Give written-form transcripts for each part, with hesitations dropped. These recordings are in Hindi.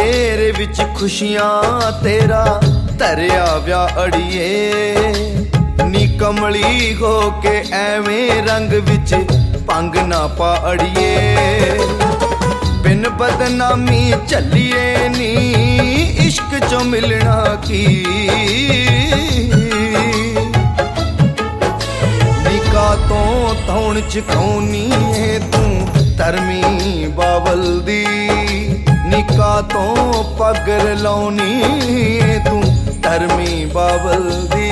तेरे विच खुशियां तेरा धरिया व्या अड़िए नी कमली हो के एवें रंग विच भंग ना पा अड़िए बिन बदनामी चलिए नी इश्क चो मिलना की निका तो धौण चकाउनी है तू धर्मी बावल दी निका तो पगर लाउनी है तू धर्मी बावल दी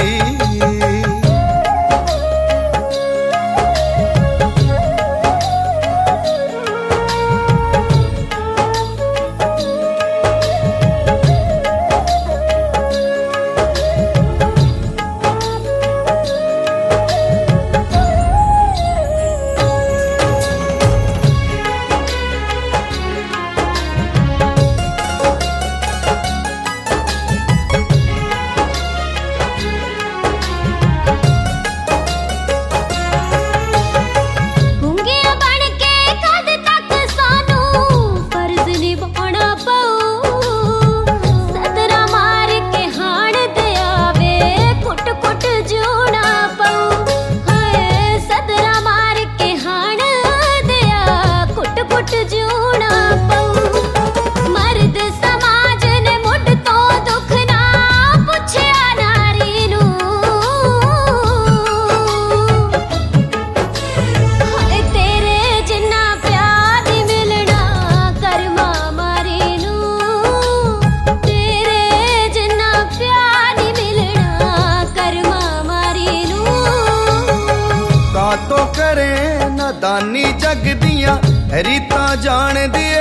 दानी जग दियां रीतां जान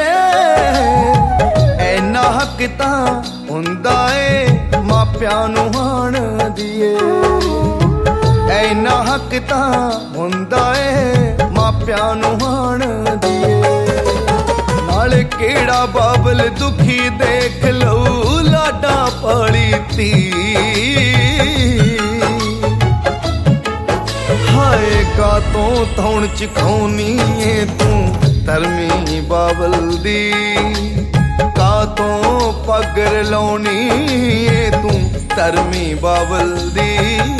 दिए ऐना हक तां हुंदा ए मापियां नूं हाण दिए ऐना हक तां हुंदा ए मापियां नूं हाण दिए नाल केड़ा बाबल दुखी देख लऊ लाडा पाली ती का तो धौण चकाउनी है तू धर्मी बावल दी का तो पगर लाउनी है तू धर्मी बावल दी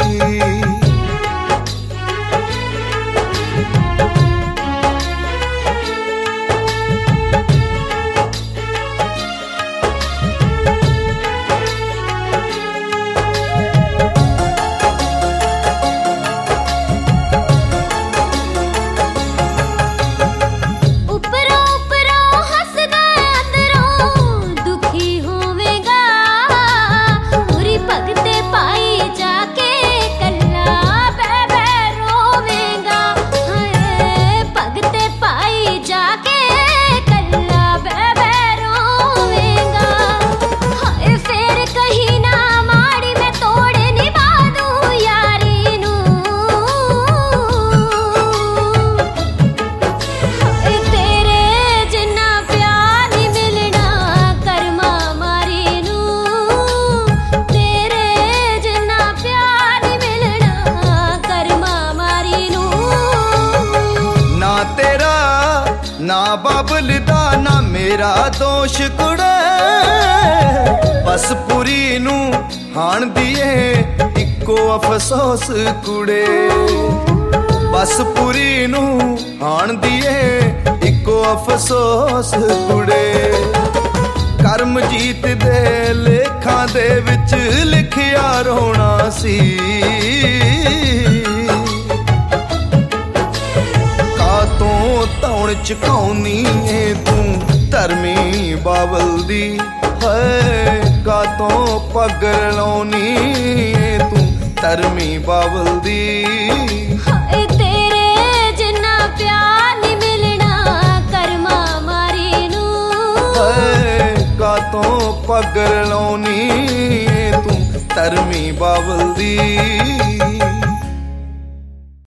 ना बाबल दा ना मेरा दोष कुड़े बस पूरी नू हाण दिए इको अफसोस कुड़े बस पूरी नू हाण दिए इको अफसोस कुड़े कर्म जीत दे लेखां दे विच लिखिया रोना सी तो धौण चकाउनी है तू धर्मी बावल दी है का तो पगर लाउनी है तू धर्मी बावल दी तेरे जिन्ना प्यार नहीं मिलना कर्मा मारी नू है का तो पगर लाउनी है तू धर्मी बावल दी